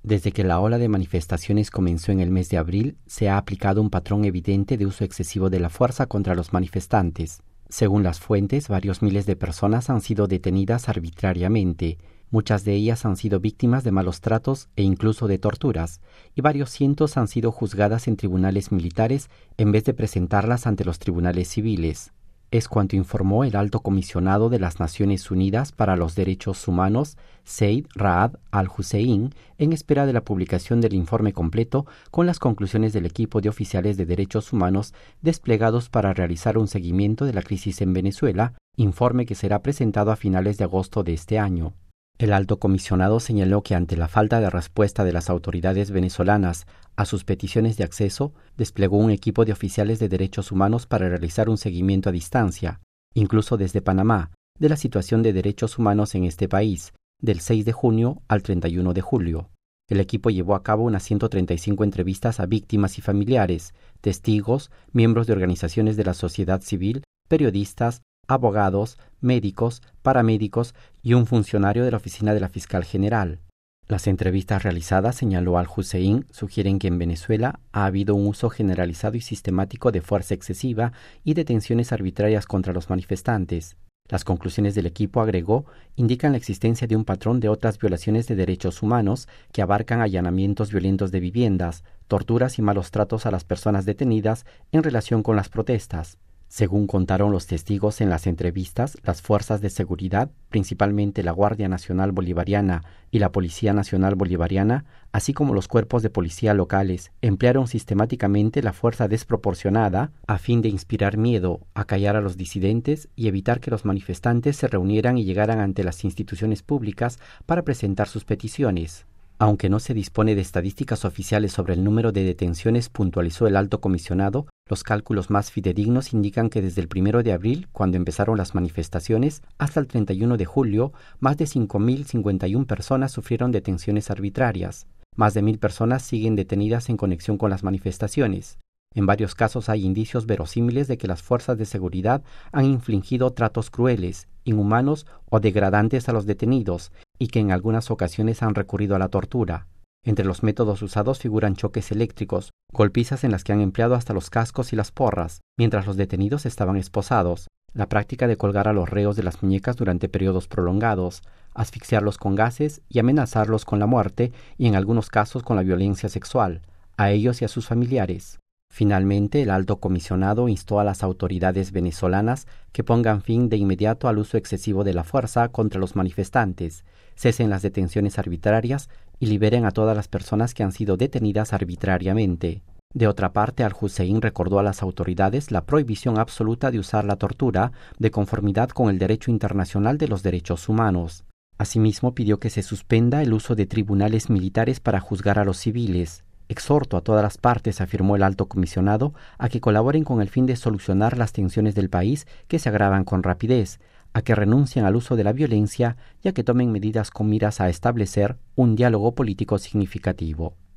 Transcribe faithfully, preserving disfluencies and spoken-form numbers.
Desde que la ola de manifestaciones comenzó en el mes de abril, se ha aplicado un patrón evidente de uso excesivo de la fuerza contra los manifestantes. Según las fuentes, varios miles de personas han sido detenidas arbitrariamente. Muchas de ellas han sido víctimas de malos tratos e incluso de torturas, y varios cientos han sido juzgadas en tribunales militares en vez de presentarlas ante los tribunales civiles. Es cuanto informó el Alto Comisionado de las Naciones Unidas para los Derechos Humanos, Zeid Ra'ad al-Hussein, en espera de la publicación del informe completo con las conclusiones del equipo de oficiales de derechos humanos desplegados para realizar un seguimiento de la crisis en Venezuela, informe que será presentado a finales de agosto de este año. El alto comisionado señaló que ante la falta de respuesta de las autoridades venezolanas a sus peticiones de acceso, desplegó un equipo de oficiales de derechos humanos para realizar un seguimiento a distancia, incluso desde Panamá, de la situación de derechos humanos en este país, del seis de junio al treinta y uno de julio. El equipo llevó a cabo unas ciento treinta y cinco entrevistas a víctimas y familiares, testigos, miembros de organizaciones de la sociedad civil, periodistas, abogados, médicos, paramédicos y un funcionario de la oficina de la fiscal general. Las entrevistas realizadas, señaló al-Hussein, sugieren que en Venezuela ha habido un uso generalizado y sistemático de fuerza excesiva y detenciones arbitrarias contra los manifestantes. Las conclusiones del equipo, agregó, indican la existencia de un patrón de otras violaciones de derechos humanos que abarcan allanamientos violentos de viviendas, torturas y malos tratos a las personas detenidas en relación con las protestas. Según contaron los testigos en las entrevistas, las fuerzas de seguridad, principalmente la Guardia Nacional Bolivariana y la Policía Nacional Bolivariana, así como los cuerpos de policía locales, emplearon sistemáticamente la fuerza desproporcionada a fin de inspirar miedo, acallar a los disidentes y evitar que los manifestantes se reunieran y llegaran ante las instituciones públicas para presentar sus peticiones. Aunque no se dispone de estadísticas oficiales sobre el número de detenciones, puntualizó el alto comisionado, los cálculos más fidedignos indican que desde el primero de abril, cuando empezaron las manifestaciones, hasta el treinta y uno de julio, más de cinco mil cincuenta y una personas sufrieron detenciones arbitrarias. Más de mil personas siguen detenidas en conexión con las manifestaciones. En varios casos hay indicios verosímiles de que las fuerzas de seguridad han infligido tratos crueles, inhumanos o degradantes a los detenidos y que en algunas ocasiones han recurrido a la tortura. Entre los métodos usados figuran choques eléctricos, golpizas en las que han empleado hasta los cascos y las porras, mientras los detenidos estaban esposados, la práctica de colgar a los reos de las muñecas durante periodos prolongados, asfixiarlos con gases y amenazarlos con la muerte y en algunos casos con la violencia sexual, a ellos y a sus familiares. Finalmente, el alto comisionado instó a las autoridades venezolanas que pongan fin de inmediato al uso excesivo de la fuerza contra los manifestantes, cesen las detenciones arbitrarias y liberen a todas las personas que han sido detenidas arbitrariamente. De otra parte, al-Hussein recordó a las autoridades la prohibición absoluta de usar la tortura de conformidad con el derecho internacional de los derechos humanos. Asimismo, pidió que se suspenda el uso de tribunales militares para juzgar a los civiles. Exhorto a todas las partes, afirmó el alto comisionado, a que colaboren con el fin de solucionar las tensiones del país que se agravan con rapidez, a que renuncien al uso de la violencia y a que tomen medidas con miras a establecer un diálogo político significativo.